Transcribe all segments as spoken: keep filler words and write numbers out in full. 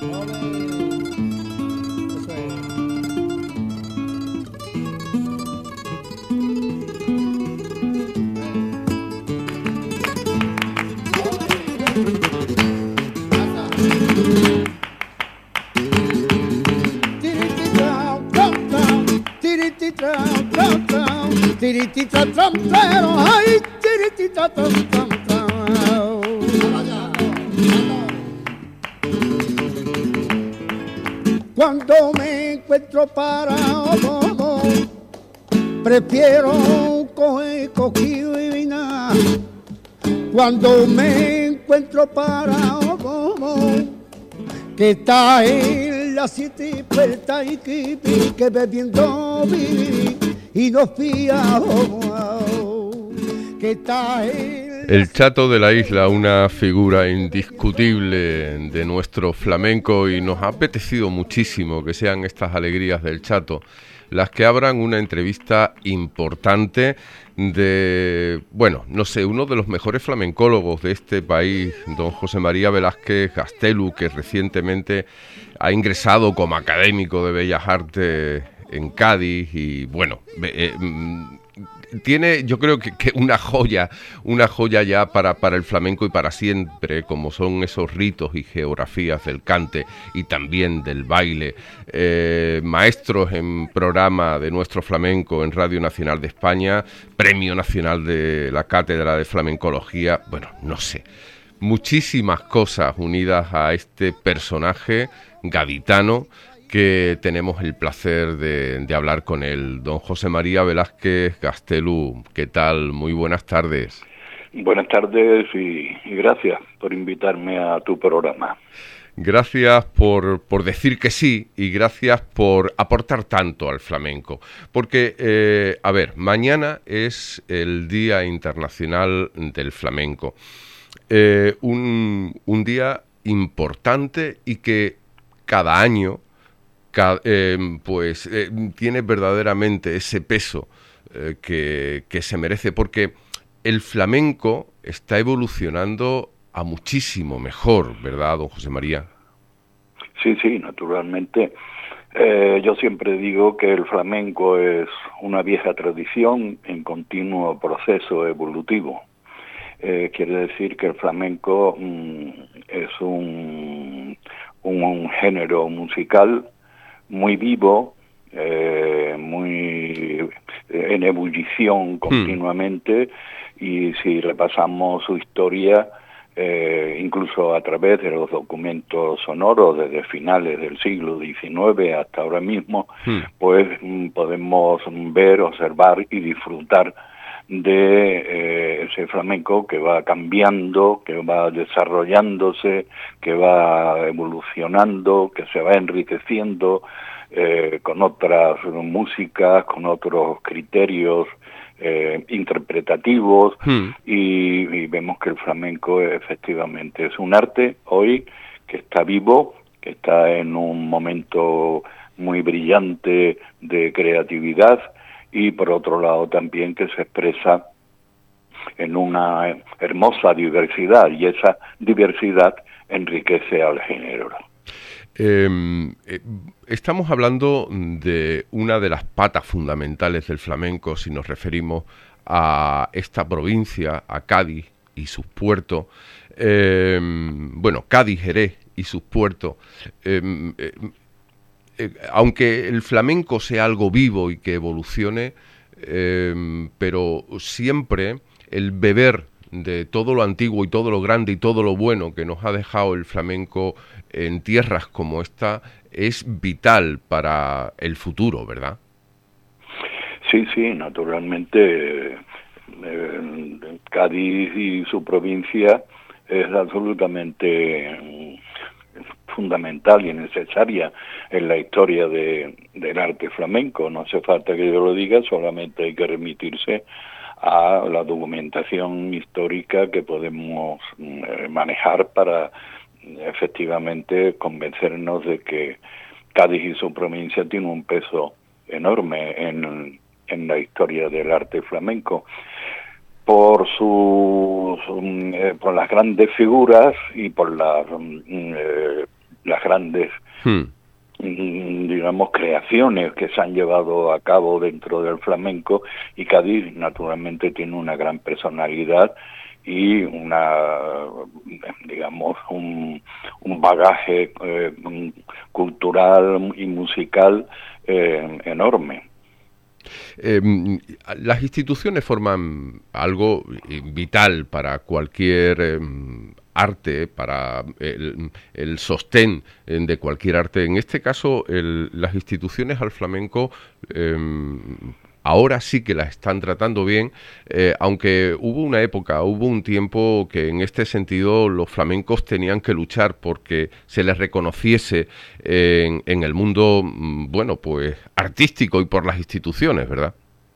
Cuando me encuentro parado, prefiero coger cogido y vina. Cuando me encuentro parado, que está en las siete puertas y que, que bebiendo vivir y no fiado, que está en... El Chato de la Isla, una figura indiscutible de nuestro flamenco, y nos ha apetecido muchísimo que sean estas alegrías del Chato las que abran una entrevista importante de, bueno, no sé, uno de los mejores flamencólogos de este país, don José María Velázquez Gastelu, que recientemente ha ingresado como académico de Bellas Artes en Cádiz y, bueno, eh, tiene, yo creo que, que una joya, una joya ya para, para el flamenco y para siempre, como son esos ritos y geografías del cante y también del baile. Eh, maestros en programa de nuestro flamenco en Radio Nacional de España, Premio Nacional de la Cátedra de Flamencología, bueno, no sé. Muchísimas cosas unidas a este personaje gaditano que tenemos el placer de, de hablar con él. Don José María Velázquez Gastelu, ¿qué tal? Muy buenas tardes. Buenas tardes y, y gracias por invitarme a tu programa. Gracias por, por decir que sí y gracias por aportar tanto al flamenco. Porque, eh, a ver, mañana es el Día Internacional del Flamenco. Eh, un, un día importante y que cada año Eh, pues eh, tiene verdaderamente ese peso eh, que, que se merece, porque el flamenco está evolucionando a muchísimo mejor, ¿verdad, don José María? Sí, sí, naturalmente. Eh, yo siempre digo que el flamenco es una vieja tradición en continuo proceso evolutivo. Eh, quiere decir que el flamenco mm, es un, un, un género musical muy vivo, eh, muy en ebullición continuamente, mm. y si repasamos su historia, eh, incluso a través de los documentos sonoros desde finales del siglo diecinueve hasta ahora mismo, mm. pues mm, podemos ver, observar y disfrutar de eh, ese flamenco que va cambiando, que va desarrollándose, que va evolucionando, que se va enriqueciendo eh, con otras músicas, con otros criterios eh, interpretativos, hmm. y, y vemos que el flamenco efectivamente es un arte hoy que está vivo, que está en un momento muy brillante de creatividad, y por otro lado también que se expresa en una hermosa diversidad, y esa diversidad enriquece al género. Eh, eh, estamos hablando de una de las patas fundamentales del flamenco si nos referimos a esta provincia, a Cádiz y sus puertos. Eh, bueno, Cádiz, Jerez y sus puertos. Eh, eh, Eh, aunque el flamenco sea algo vivo y que evolucione, eh, pero siempre el beber de todo lo antiguo y todo lo grande y todo lo bueno que nos ha dejado el flamenco en tierras como esta es vital para el futuro, ¿verdad? Sí, sí, naturalmente eh, Cádiz y su provincia es absolutamente fundamental y necesaria en la historia de, del arte flamenco. No hace falta que yo lo diga, solamente hay que remitirse a la documentación histórica que podemos eh, manejar para efectivamente convencernos de que Cádiz y su provincia tiene un peso enorme en, en la historia del arte flamenco. Por sus, eh, por las grandes figuras y por las, eh, las grandes hmm. digamos, creaciones que se han llevado a cabo dentro del flamenco, y Cádiz naturalmente tiene una gran personalidad y una, digamos, un, un bagaje eh, cultural y musical eh, enorme. Eh, las instituciones forman algo vital para cualquier eh, arte, para el, el sostén de cualquier arte. En este caso, el, las instituciones al flamenco eh, ahora sí que las están tratando bien, eh, aunque hubo una época, hubo un tiempo que en este sentido los flamencos tenían que luchar porque se les reconociese en, en el mundo, bueno, pues artístico y por las instituciones, ¿verdad?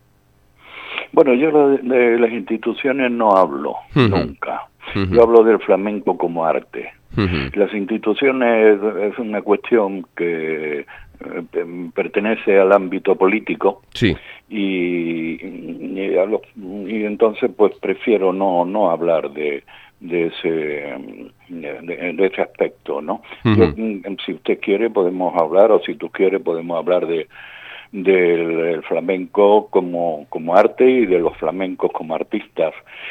Bueno, yo de, de las instituciones no hablo, uh-huh. nunca. Uh-huh. Yo hablo del flamenco como arte. Uh-huh. Las instituciones es una cuestión que eh, pertenece al ámbito político. Sí. Y, y, a lo, y entonces pues prefiero no no hablar de de ese de, de ese aspecto, ¿no? Uh-huh. Yo, si usted quiere podemos hablar, o si tú quieres podemos hablar de del, del flamenco como como arte y de los flamencos como artistas.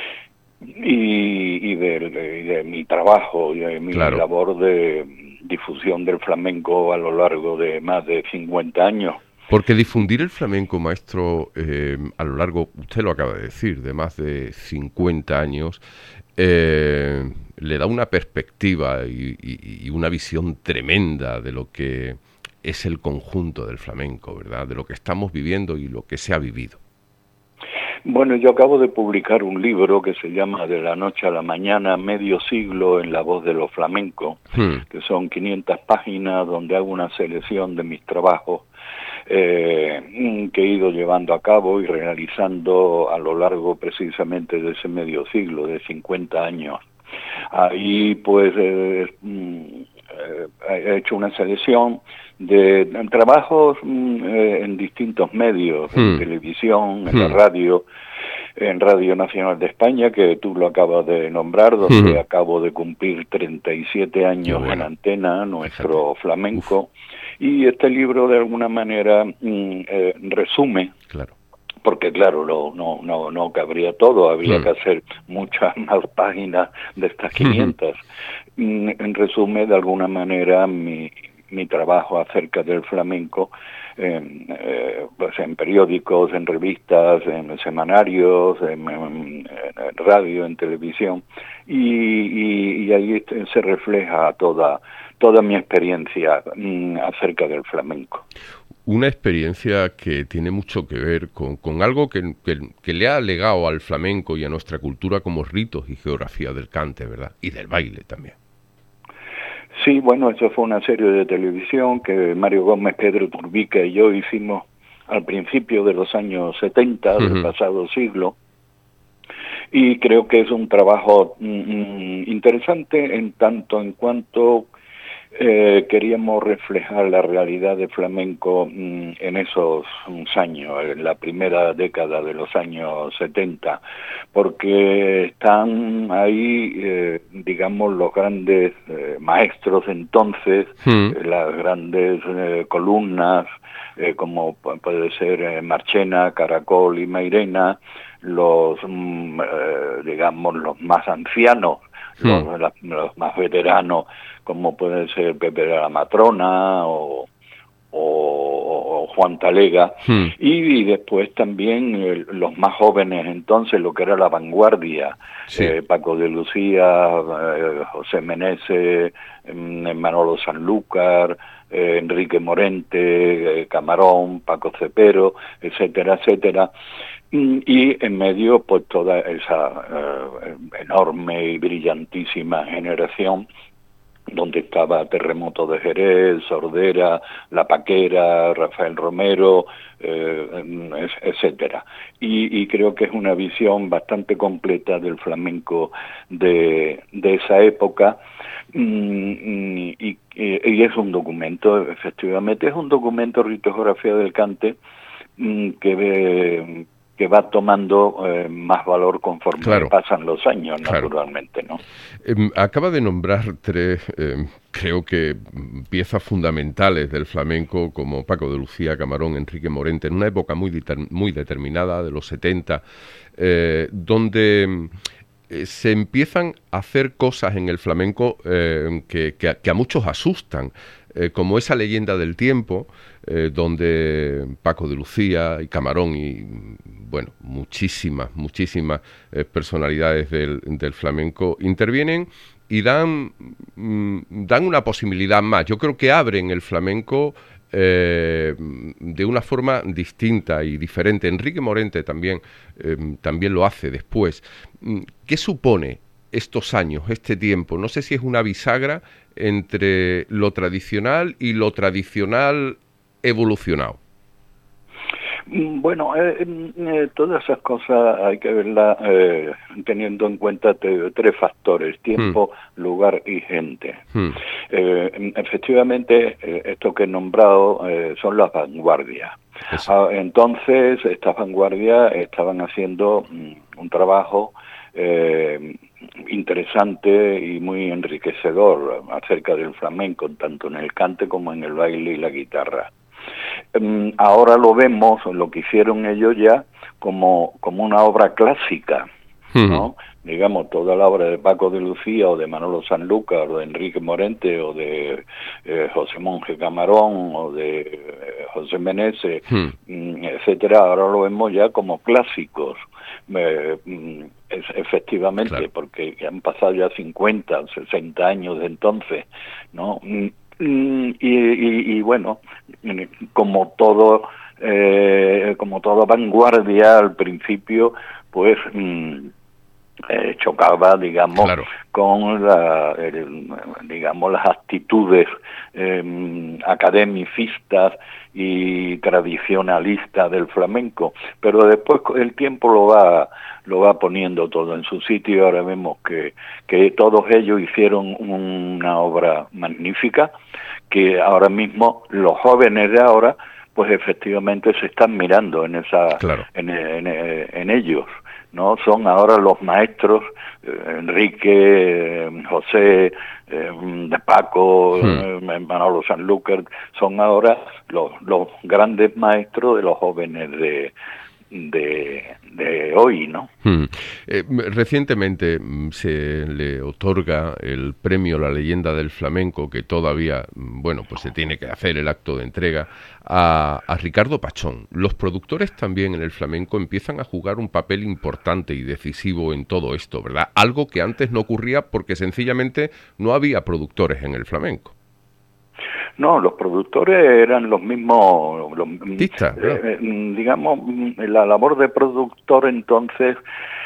Y, y, de, de, de mi trabajo y de mi claro. labor de difusión del flamenco a lo largo de más de cincuenta años. Porque difundir el flamenco, maestro, eh, a lo largo, usted lo acaba de decir, de más de cincuenta años, eh, le da una perspectiva y, y, y una visión tremenda de lo que es el conjunto del flamenco, ¿verdad? De lo que estamos viviendo y lo que se ha vivido. Bueno, yo acabo de publicar un libro que se llama De la noche a la mañana, medio siglo en la voz de los flamencos, hmm. que son quinientas páginas donde hago una selección de mis trabajos eh, que he ido llevando a cabo y realizando a lo largo precisamente de ese medio siglo, de cincuenta años. Ahí pues eh, eh, he hecho una selección de, de trabajos eh, en distintos medios, hmm. en televisión, en hmm. la radio, en Radio Nacional de España, que tú lo acabas de nombrar, donde hmm. acabo de cumplir treinta y siete años bueno. en antena, nuestro Fíjate. flamenco, Uf. y este libro de alguna manera mm, eh, resume, claro. porque claro, no, no, no, no cabría todo, habría mm. que hacer muchas más páginas de estas quinientas. Mm. En resumen, de alguna manera, mi, mi trabajo acerca del flamenco, en, eh, pues en periódicos, en revistas, en semanarios, en, en, en radio, en televisión, y, y, y ahí se refleja toda, toda mi experiencia mm, acerca del flamenco. Una experiencia que tiene mucho que ver con, con algo que, que, que le ha legado al flamenco y a nuestra cultura como ritos y geografía del cante, ¿verdad? Y del baile también. Sí, bueno, eso fue una serie de televisión que Mario Gómez, Pedro Turbica y yo hicimos al principio de los años setenta uh-huh. del pasado siglo, y creo que es un trabajo mm, interesante en tanto en cuanto Eh, queríamos reflejar la realidad del flamenco mm, en esos años, en la primera década de los años setenta, porque están ahí, eh, digamos, los grandes eh, maestros entonces, mm. eh, las grandes eh, columnas, eh, como puede ser eh, Marchena, Caracol y Mairena, los, mm, eh, digamos, los más ancianos, mm. los, la, los más veteranos, como puede ser Pepe de la Matrona o, o, o Juan Talega, hmm. y, y después también eh, los más jóvenes entonces, lo que era la vanguardia, sí. eh, Paco de Lucía, eh, José Meneses, eh, Manolo Sanlúcar, eh, Enrique Morente, eh, Camarón, Paco Cepero, etcétera, etcétera. Y en medio pues toda esa eh, enorme y brillantísima generación donde estaba Terremoto de Jerez, Sordera, La Paquera, Rafael Romero, eh, etcétera. Y, y creo que es una visión bastante completa del flamenco de, de esa época, y, y, y es un documento, efectivamente, es un documento, Ritografía del Cante, que ve que va tomando eh, más valor conforme claro. pasan los años, claro. naturalmente, ¿no? Eh, acaba de nombrar tres, eh, creo que piezas fundamentales del flamenco, como Paco de Lucía, Camarón, Enrique Morente, en una época muy, deter- muy determinada, de los setenta, eh, donde eh, se empiezan a hacer cosas en el flamenco eh, que, que, a, que a muchos asustan, eh, como esa leyenda del tiempo, eh, donde Paco de Lucía y Camarón y, bueno, muchísimas, muchísimas eh, personalidades del, del flamenco intervienen y dan, mm, dan una posibilidad más. Yo creo que abren el flamenco eh, de una forma distinta y diferente. Enrique Morente también, eh, también lo hace después. ¿Qué supone estos años, este tiempo? No sé si es una bisagra entre lo tradicional y lo tradicional evolucionado. Bueno, eh, eh, todas esas cosas hay que verlas eh, teniendo en cuenta te, tres factores: tiempo, hmm. lugar y gente. Hmm. Eh, efectivamente, eh, esto que he nombrado eh, son las vanguardias. Ah, entonces, estas vanguardias estaban haciendo mm, un trabajo eh, interesante y muy enriquecedor acerca del flamenco, tanto en el cante como en el baile y la guitarra. Ahora lo vemos, lo que hicieron ellos ya, como, como una obra clásica, ¿no? Uh-huh. Digamos, toda la obra de Paco de Lucía, o de Manolo Sanlúcar, o de Enrique Morente, o de eh, José Monje Camarón, o de eh, José Meneses, uh-huh. etcétera, ahora lo vemos ya como clásicos. Eh, es, efectivamente, claro. Porque han pasado ya cincuenta, sesenta años de entonces, ¿no? Y, y, y bueno, como todo, eh, como toda vanguardia al principio, pues mm, eh, chocaba, digamos, claro. con la, el, digamos, las actitudes eh, academicistas y tradicionalistas del flamenco, pero después el tiempo lo va lo va poniendo todo en su sitio. Ahora vemos que, que todos ellos hicieron una obra magnífica, que ahora mismo los jóvenes de ahora, pues efectivamente se están mirando en esa claro. en, en, en ellos, ¿no? Son ahora los maestros, eh, Enrique, eh, José, eh, de Paco, hmm. eh, Manolo Sanlúcar, son ahora los, los grandes maestros de los jóvenes de de, de hoy, ¿no? Hmm. Eh, recientemente se le otorga el premio La Leyenda del Flamenco, que todavía, bueno, pues se tiene que hacer el acto de entrega, a, a Ricardo Pachón. Los productores también en el flamenco empiezan a jugar un papel importante y decisivo en todo esto, ¿verdad? Algo que antes no ocurría porque sencillamente no había productores en el flamenco. No, los productores eran los mismos, los, Tista, eh, digamos, la labor de productor entonces,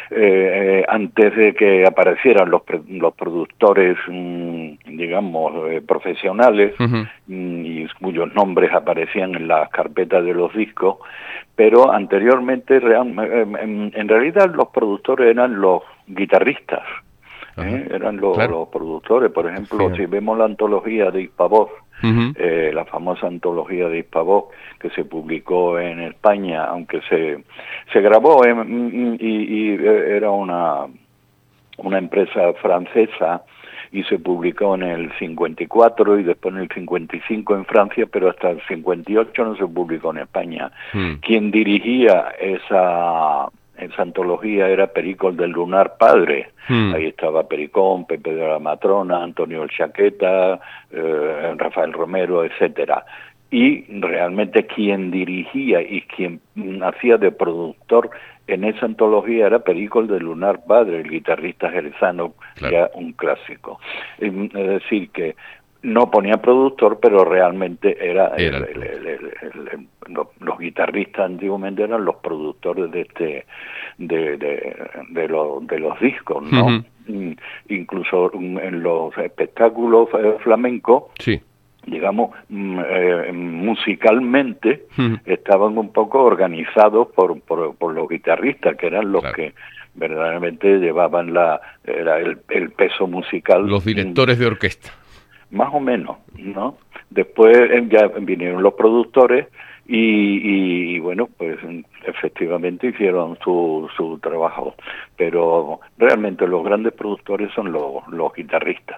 eh, antes de que aparecieran los, los productores, digamos, eh, profesionales, uh-huh. y cuyos nombres aparecían en las carpetas de los discos, pero anteriormente, en, en realidad los productores eran los guitarristas. ¿Eh? Eran los, claro. los productores. Por ejemplo, sí. si vemos la antología de Hispavoz, uh-huh. eh, la famosa antología de Hispavoz que se publicó en España, aunque se se grabó en, y, y era una una empresa francesa, y se publicó en el cincuenta y cuatro y después en el cincuenta y cinco en Francia, pero hasta el cincuenta y ocho no se publicó en España. Uh-huh. Quien dirigía esa esa antología era Perico del Lunar Padre. Hmm. Ahí estaba Pericón, Pepe de la Matrona, Antonio el Chaqueta, eh, Rafael Romero, etcétera. Y realmente quien dirigía y quien hacía de productor en esa antología era Perico del Lunar Padre, el guitarrista jerezano, claro. ya un clásico. Es decir, que no ponía productor, pero realmente era, era el, el, el, el, el, los, los guitarristas antiguamente eran los productores de este de de, de, lo, de los discos, ¿no? Uh-huh. Incluso en los espectáculos flamencos, sí. digamos, eh, musicalmente uh-huh. estaban un poco organizados por, por por los guitarristas, que eran los claro. que verdaderamente llevaban la era el, el peso musical. Los directores de orquesta. Más o menos, ¿no? Después ya vinieron los productores y, y, y bueno, pues efectivamente hicieron su, su trabajo, pero realmente los grandes productores son los, los guitarristas.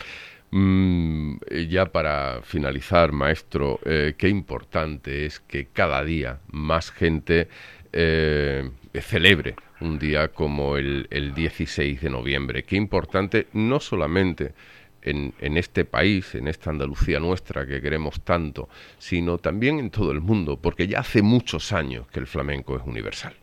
Mm, ya para finalizar, maestro, eh, qué importante es que cada día más gente eh, celebre un día como el, el dieciséis de noviembre. Qué importante, no solamente en, en este país, en esta Andalucía nuestra que queremos tanto, sino también en todo el mundo, porque ya hace muchos años que el flamenco es universal.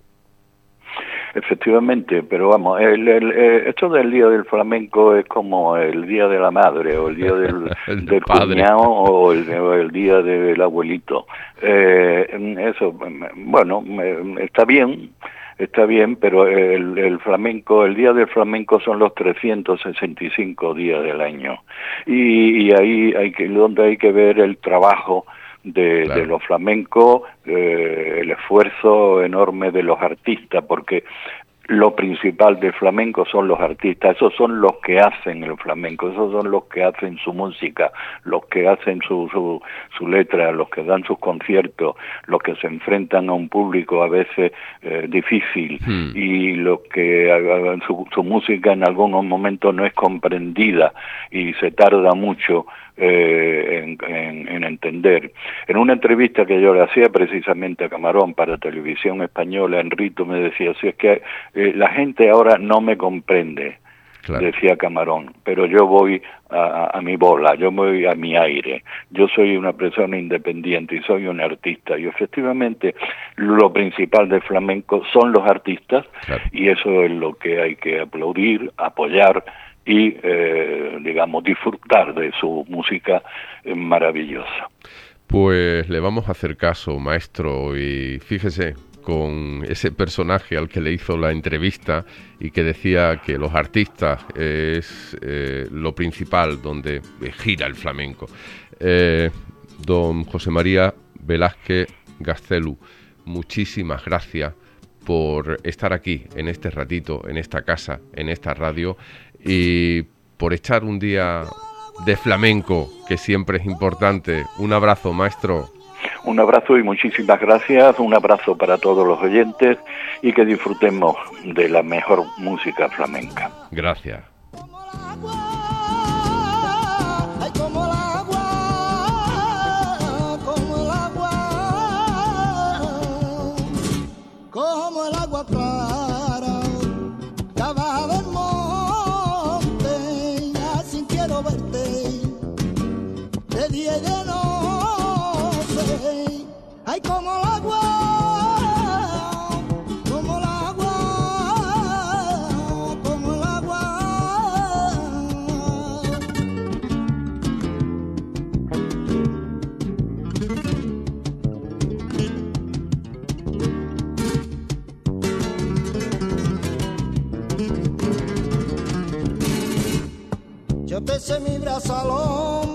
Efectivamente, pero vamos, el, el, el, esto del Día del Flamenco es como el Día de la Madre, o el Día del, el del cuñado, o el, o el Día del abuelito. Eh, eso, bueno, está bien, está bien, pero el, el flamenco, el Día del Flamenco son los trescientos sesenta y cinco días del año. Y, y ahí hay que, donde hay que ver el trabajo De, claro. de los flamencos, eh, el esfuerzo enorme de los artistas, porque lo principal del flamenco son los artistas, esos son los que hacen el flamenco, esos son los que hacen su música, los que hacen su, su, su letra, los que dan sus conciertos, los que se enfrentan a un público a veces eh, difícil, hmm. y los que uh, su, su música en algunos momentos no es comprendida y se tarda mucho Eh, en, en, en entender. En una entrevista que yo le hacía precisamente a Camarón para Televisión Española, Enrito me decía, si es que eh, la gente ahora no me comprende, claro. decía Camarón, pero yo voy a, a mi bola, yo voy a mi aire, yo soy una persona independiente y soy un artista, y efectivamente lo principal del flamenco son los artistas, claro. y eso es lo que hay que aplaudir, apoyar, y, eh, digamos, disfrutar de su música eh, maravillosa. Pues le vamos a hacer caso, maestro, y fíjese, con ese personaje al que le hizo la entrevista y que decía que los artistas es eh, lo principal donde gira el flamenco. Eh, don José María Velázquez Gaztelu, muchísimas gracias por estar aquí en este ratito, en esta casa, en esta radio, y por echar un día de flamenco, que siempre es importante. Un abrazo, maestro. Un abrazo y muchísimas gracias, un abrazo para todos los oyentes y que disfrutemos de la mejor música flamenca. Gracias. Ay, como el agua, como el agua, como el agua. Yo te sé mi brazo al hombro